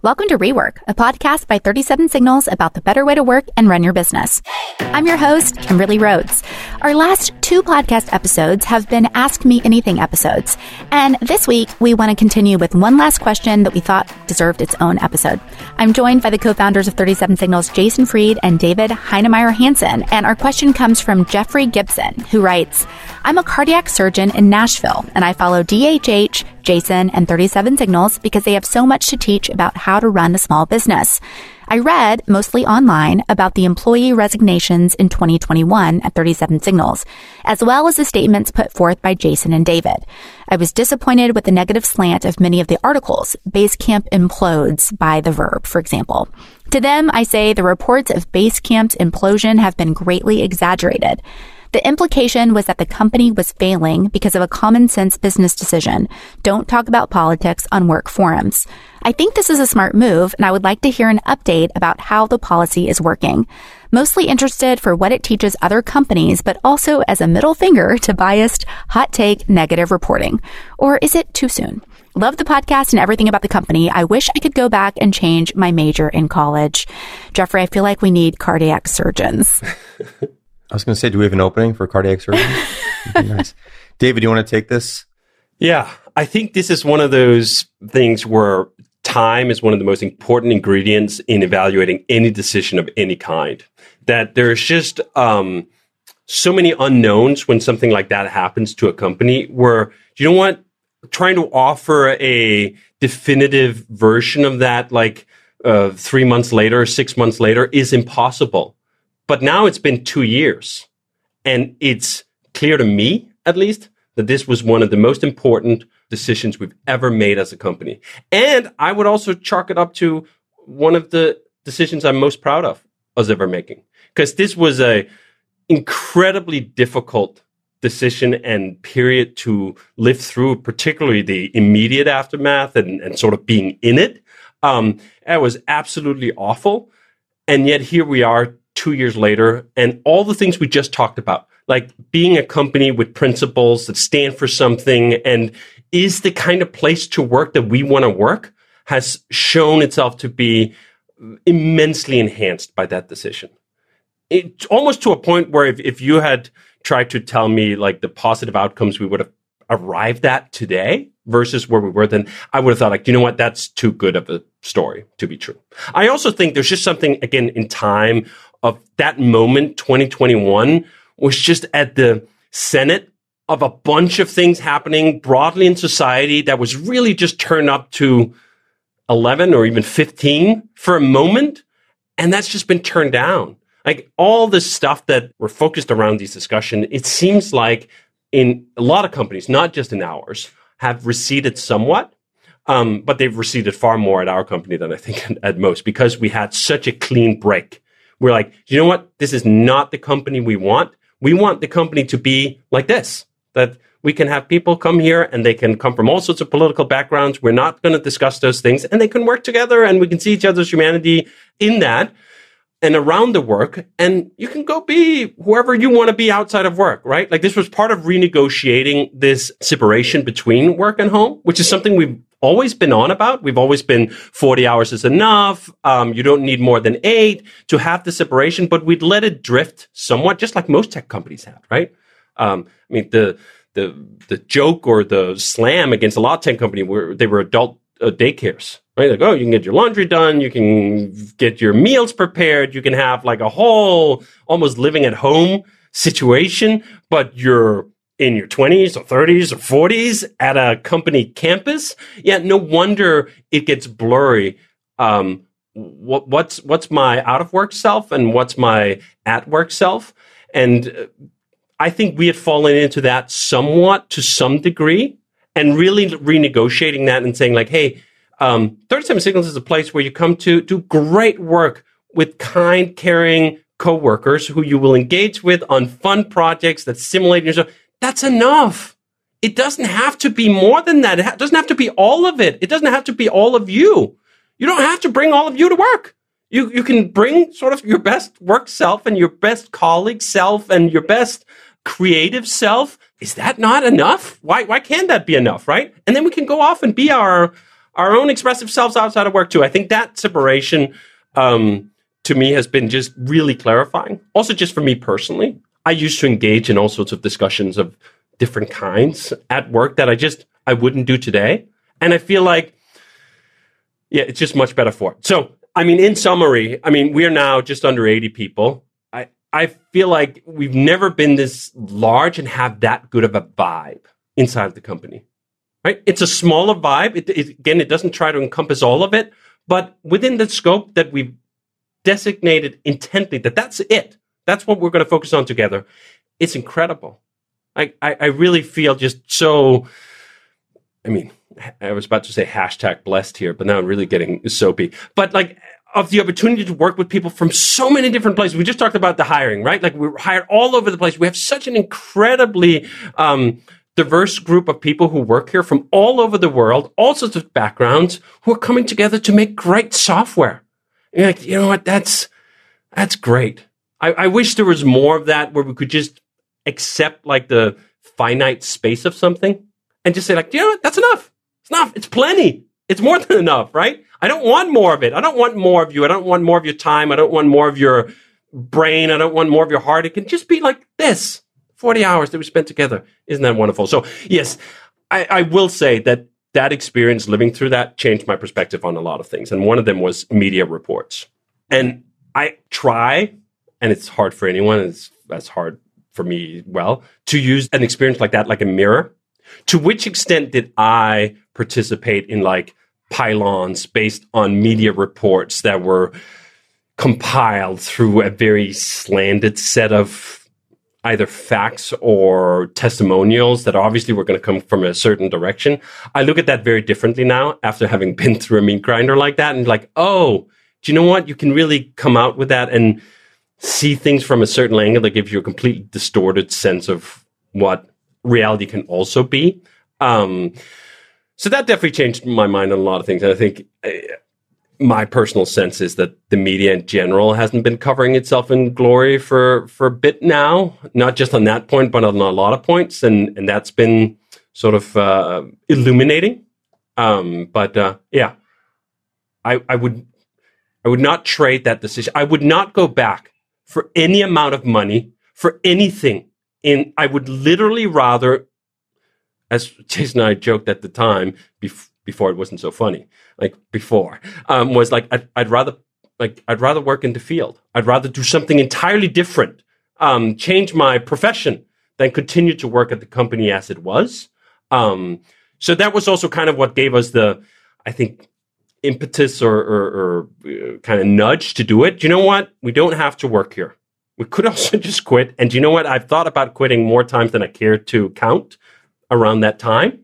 Welcome to Rework, a podcast by 37 Signals about the better way to work and run your business. I'm your host, Kimberly Rhodes. Our last 2 podcast episodes have been Ask Me Anything episodes. And this week, we want to continue with one last question that we thought deserved its own episode. I'm joined by the co-founders of 37 Signals, Jason Fried and David Heinemeier Hansen. And our question comes from Jeffrey Gibson, who writes, I'm a cardiac surgeon in Nashville, and I follow DHH, Jason, and 37 Signals because they have so much to teach about how to run a small business. I read, mostly online, about the employee resignations in 2021 at 37 Signals, as well as the statements put forth by Jason and David. I was disappointed with the negative slant of many of the articles. Basecamp implodes by The Verb, for example. To them, I say the reports of Basecamp's implosion have been greatly exaggerated. The implication was that the company was failing because of a common sense business decision. Don't talk about politics on work forums. I think this is a smart move, and I would like to hear an update about how the policy is working. Mostly interested for what it teaches other companies, but also as a middle finger to biased, hot take, negative reporting. Or is it too soon? Love the podcast and everything about the company. I wish I could go back and change my major in college. Jeffrey, I feel like we need cardiac surgeons. I was going to say, do we have an opening for cardiac surgery? Nice. David, do you want to take this? Yeah, I think this is one of those things where time is one of the most important ingredients in evaluating any decision of any kind. That there's just so many unknowns when something like that happens to a company where, you know what, trying to offer a definitive version of that, like 3 months later, 6 months later, is impossible. But now it's been 2 years, and it's clear to me, at least, that this was one of the most important decisions we've ever made as a company. And I would also chalk it up to one of the decisions I'm most proud of us ever making, because this was a incredibly difficult decision and period to live through, particularly the immediate aftermath and sort of being in it. It was absolutely awful. And yet here we are 2 years later, and all the things we just talked about, like being a company with principles that stand for something and is the kind of place to work that we want to work, has shown itself to be immensely enhanced by that decision. It's almost to a point where if you had tried to tell me like the positive outcomes we would have arrived at today versus where we were then, I would have thought, like, you know what, that's too good of a story to be true. I also think there's just something, again, in time of that moment, 2021, was just at the Senate of a bunch of things happening broadly in society that was really just turned up to 11 or even 15 for a moment. And that's just been turned down. Like all this stuff that we're focused around these discussions, it seems like in a lot of companies, not just in ours, have receded somewhat. But they've receded far more at our company than I think at most, because we had such a clean break. We're like, you know what? This is not the company we want. We want the company to be like this, that we can have people come here and they can come from all sorts of political backgrounds. We're not going to discuss those things, and they can work together and we can see each other's humanity in that and around the work. And you can go be whoever you want to be outside of work, right? Like this was part of renegotiating this separation between work and home, which is something we've always been on about. We've always been 40 hours is enough. You don't need more than 8 to have the separation, but we'd let it drift somewhat, just like most tech companies have, right? I mean, the joke or the slam against a lot of tech companies were they were adult daycares, right? Like, oh, you can get your laundry done, you can get your meals prepared, you can have like a whole almost living at home situation, but you're in your 20s or 30s or 40s at a company campus. Yeah, no wonder it gets blurry. What's my out of work self and what's my at work self? And I think we had fallen into that somewhat to some degree, and really renegotiating that and saying like, hey, 37 Signals is a place where you come to do great work with kind, caring coworkers who you will engage with on fun projects that simulate yourself. That's enough. It doesn't have to be more than that. It doesn't have to be all of it. It doesn't have to be all of you. You don't have to bring all of you to work. You can bring sort of your best work self and your best colleague self and your best creative self. Is that not enough? Why can't that be enough, right? And then we can go off and be our our own expressive selves outside of work too. I think that separation to me has been just really clarifying. Also, just for me personally, I used to engage in all sorts of discussions of different kinds at work that I wouldn't do today. And I feel like, yeah, it's just much better for it. So, I mean, in summary, I mean, we're now just under 80 people. I feel like we've never been this large and have that good of a vibe inside of the company, right? It's a smaller vibe. It doesn't try to encompass all of it, but within the scope that we've designated intently, that's it. That's what we're going to focus on together. It's incredible. I really feel just so, I mean, I was about to say hashtag blessed here, but now I'm really getting soapy. But like, of the opportunity to work with people from so many different places. We just talked about the hiring, right? Like we're hired all over the place. We have such an incredibly diverse group of people who work here from all over the world, all sorts of backgrounds, who are coming together to make great software. And you're like, you know what? That's great. I wish there was more of that where we could just accept like the finite space of something and just say like, you know what? That's enough. It's enough. It's plenty. It's more than enough, right? I don't want more of it. I don't want more of you. I don't want more of your time. I don't want more of your brain. I don't want more of your heart. It can just be like this, 40 hours that we spent together. Isn't that wonderful? So yes, I will say that experience living through that changed my perspective on a lot of things. And one of them was media reports. And I try, and it's hard for anyone, that's hard for me, to use an experience like that, like a mirror. To which extent did I participate in like pylons based on media reports that were compiled through a very slanted set of either facts or testimonials that obviously were going to come from a certain direction? I look at that very differently now after having been through a meat grinder like that, and like, oh, do you know what? You can really come out with that and see things from a certain angle that gives you a completely distorted sense of what reality can also be. So that definitely changed my mind on a lot of things. And I think my personal sense is that the media in general hasn't been covering itself in glory for a bit now, not just on that point, but on a lot of points. And that's been sort of illuminating. Yeah, I would not trade that decision. I would not go back for any amount of money for anything. I would literally rather, as Jason and I joked at the time, before it wasn't so funny, like before, was like, I'd rather work in the field. I'd rather do something entirely different, change my profession than continue to work at the company as it was. So that was also kind of what gave us the, I think, impetus or kind of nudge to do it. Do you know what? We don't have to work here. We could also just quit. And do you know what? I've thought about quitting more times than I care to count around that time.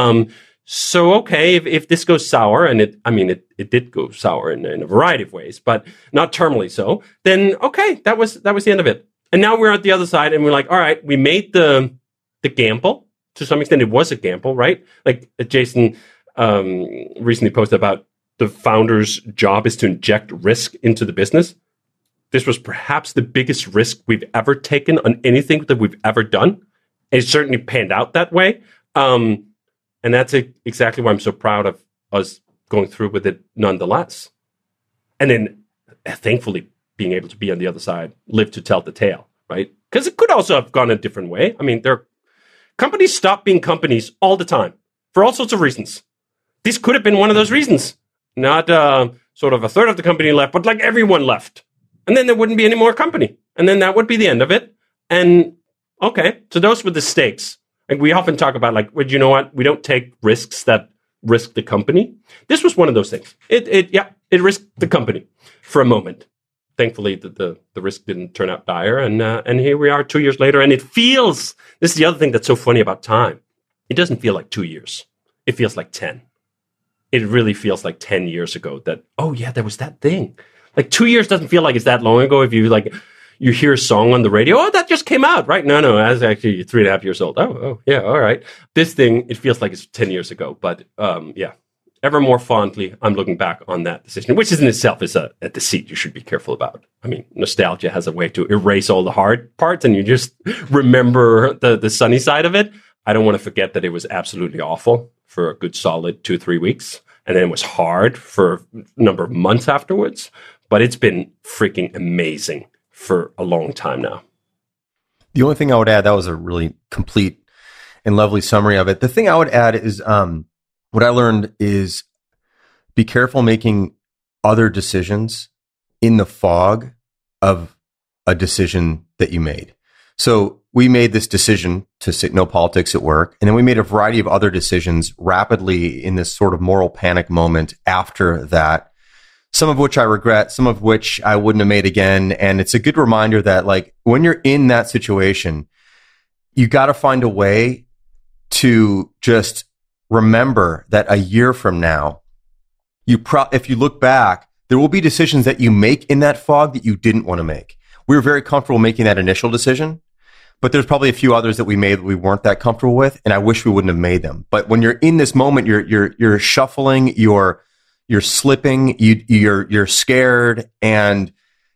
So, okay, if this goes sour, and it did go sour in a variety of ways, but not terminally so, then okay, that was the end of it. And now we're at the other side and we're like, all right, we made the gamble. To some extent, it was a gamble, right? Like Jason recently posted about the founder's job is to inject risk into the business. This was perhaps the biggest risk we've ever taken on anything that we've ever done. It certainly panned out that way. And that's exactly why I'm so proud of us going through with it nonetheless. And then thankfully being able to be on the other side, live to tell the tale, right? Because it could also have gone a different way. I mean, companies stop being companies all the time for all sorts of reasons. This could have been one of those reasons. Not sort of a third of the company left, but like everyone left. And then there wouldn't be any more company. And then that would be the end of it. And okay, so those were the stakes. Like we often talk about like, well, you know what? We don't take risks that risk the company. This was one of those things. It risked the company for a moment. Thankfully, the risk didn't turn out dire. And here we are 2 years later. And it feels, this is the other thing that's so funny about time. It doesn't feel like 2 years. It feels like 10. It really feels like 10 years ago that, oh yeah, there was that thing. Like 2 years doesn't feel like it's that long ago. If you hear a song on the radio, oh, that just came out, right? No, I was actually 3.5 years old. Oh, yeah, all right. This thing, it feels like it's 10 years ago. But yeah, ever more fondly, I'm looking back on that decision, which in itself is a deceit you should be careful about. I mean, nostalgia has a way to erase all the hard parts and you just remember the sunny side of it. I don't want to forget that it was absolutely awful for a good solid 2-3 weeks. And then it was hard for a number of months afterwards, but it's been freaking amazing for a long time now. The only thing I would add, that was a really complete and lovely summary of it. The thing I would add is what I learned is be careful making other decisions in the fog of a decision that you made. So we made this decision to say no politics at work. And then we made a variety of other decisions rapidly in this sort of moral panic moment after that, some of which I regret, some of which I wouldn't have made again. And it's a good reminder that like when you're in that situation, you got to find a way to just remember that a year from now, if you look back, there will be decisions that you make in that fog that you didn't want to make. We were very comfortable making that initial decision, but there's probably a few others that we made that we weren't that comfortable with, and I wish we wouldn't have made them. But when you're in this moment, you're shuffling, you're slipping, you're scared, and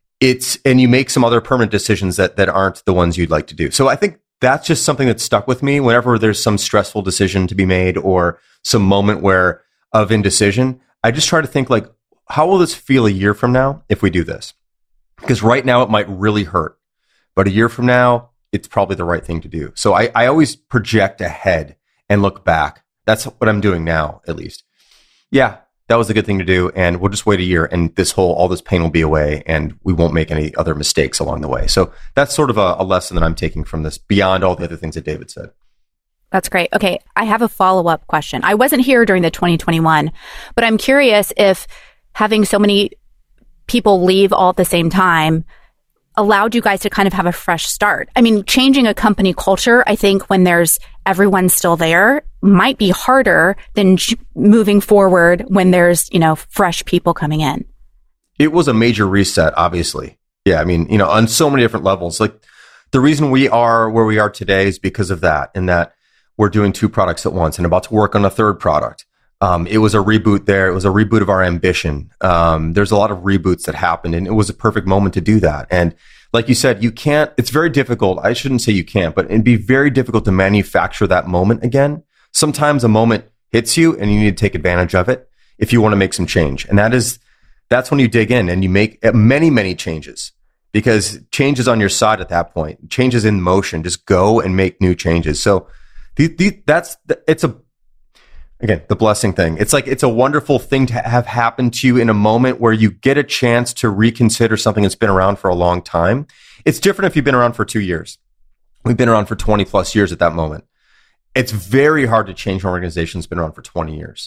you make some other permanent decisions that aren't the ones you'd like to do. So I think that's just something that stuck with me whenever there's some stressful decision to be made or some moment of indecision. I just try to think like, how will this feel a year from now if we do this? Because right now it might really hurt, but a year from now, it's probably the right thing to do. So I always project ahead and look back. That's what I'm doing now, at least. Yeah, that was a good thing to do. And we'll just wait a year and all this pain will be away and we won't make any other mistakes along the way. So that's sort of a lesson that I'm taking from this beyond all the other things that David said. That's great. Okay, I have a follow-up question. I wasn't here during the 2021, but I'm curious if having so many people leave all at the same time allowed you guys to kind of have a fresh start. I mean, changing a company culture, I think when everyone still there might be harder than moving forward when there's, fresh people coming in. It was a major reset, obviously. Yeah. I mean, on so many different levels, like the reason we are where we are today is because of that, and that we're doing 2 products at once and about to work on a 3rd product. It was a reboot there. It was a reboot of our ambition. There's a lot of reboots that happened, and it was a perfect moment to do that. And like you said, it's very difficult. I shouldn't say you can't, but it'd be very difficult to manufacture that moment again. Sometimes a moment hits you and you need to take advantage of it if you want to make some change. And that's when you dig in and you make many, many changes, because change is on your side at that point. Change is in motion. Just go and make new changes. So again, the blessing thing. It's like, it's a wonderful thing to have happen to you in a moment where you get a chance to reconsider something that's been around for a long time. It's different if you've been around for 2 years. We've been around for 20 plus years at that moment. It's very hard to change an organization that's been around for 20 years.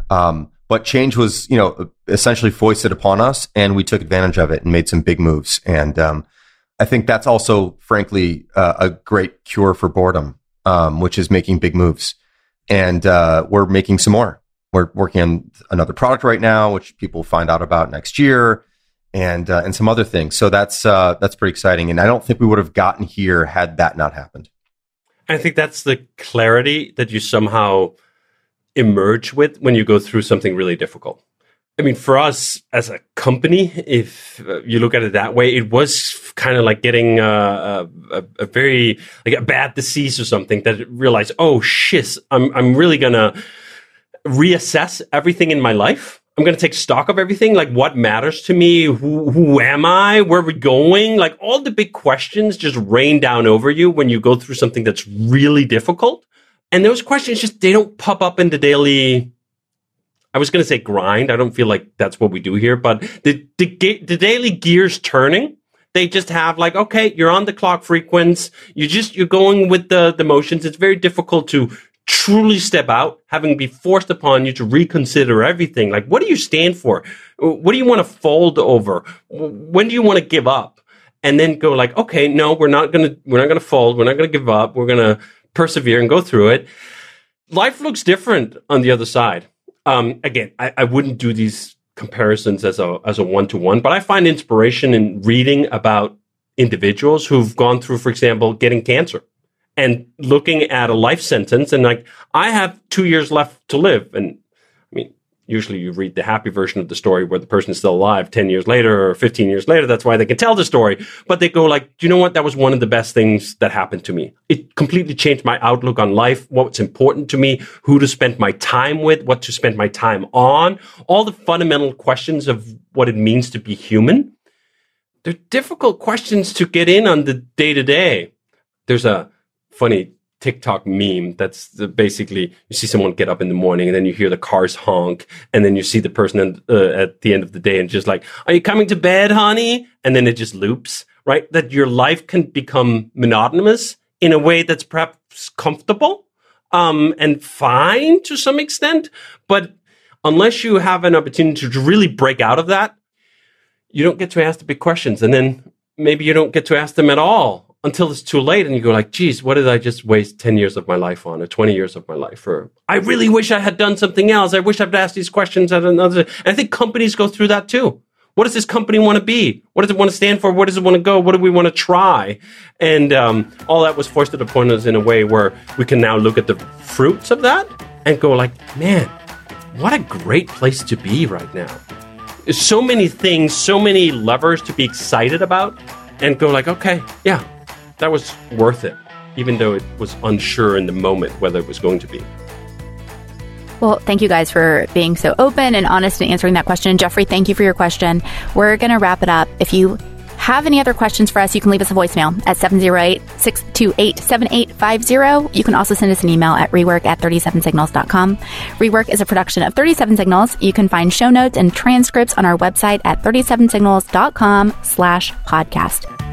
But change was, essentially foisted upon us, and we took advantage of it and made some big moves. And I think that's also, frankly, a great cure for boredom, which is making big moves. And we're making some more. We're working on another product right now, which people find out about next year, and some other things. So that's pretty exciting. And I don't think we would have gotten here had that not happened. I think that's the clarity that you somehow emerge with when you go through something really difficult. I mean, for us as a company, if you look at it that way, it was kind of like getting a very, like a bad disease or something that realized, oh shit, I'm really going to reassess everything in my life. I'm going to take stock of everything, like what matters to me, who am I, where are we going? Like all the big questions just rain down over you when you go through something that's really difficult. And those questions they don't pop up in the daily, I was going to say grind. I don't feel like that's what we do here, but the daily gears turning, they just have like, okay, you're on the clock frequency. You're going with the motions. It's very difficult to truly step out, having been forced upon you to reconsider everything. Like, what do you stand for? What do you want to fold over? When do you want to give up? And then go like, okay, no, we're not going to fold. We're not going to give up. We're going to persevere and go through it. Life looks different on the other side. Again, I wouldn't do these comparisons as a one-to-one, but I find inspiration in reading about individuals who've gone through, for example, getting cancer and looking at a life sentence and like, I have 2 years left to live. And I mean, Usually you read the happy version of the story where the person is still alive 10 years later or 15 years later. That's why they can tell the story. But they go like, do you know what? That was one of the best things that happened to me. It completely changed my outlook on life, what's important to me, who to spend my time with, what to spend my time on, all the fundamental questions of what it means to be human. They're difficult questions to get in on the day-to-day. There's a funny TikTok meme that's basically you see someone get up in the morning and then you hear the cars honk and then you see the person at the end of the day and just like, are you coming to bed, honey? And then it just loops, right? That your life can become monotonous in a way that's perhaps comfortable and fine to some extent. But unless you have an opportunity to really break out of that, you don't get to ask the big questions. And then maybe you don't get to ask them at all until it's too late and you go like, geez, what did I just waste 10 years of my life on or 20 years of my life? Or I really wish I had done something else. I wish I'd asked these questions at another. And I think companies go through that too. What does this company want to be? What does it want to stand for? Where does it want to go? What do we want to try? And all that was forced upon us in a way where we can now look at the fruits of that and go like, man, what a great place to be right now. There's so many things, so many levers to be excited about and go like, okay, yeah. That was worth it, even though it was unsure in the moment whether it was going to be. Well, thank you guys for being so open and honest in answering that question. Jeffrey, thank you for your question. We're going to wrap it up. If you have any other questions for us, you can leave us a voicemail at 708-628-7850. You can also send us an email at rework@37signals.com. Rework is a production of 37 Signals. You can find show notes and transcripts on our website at 37signals.com/podcast.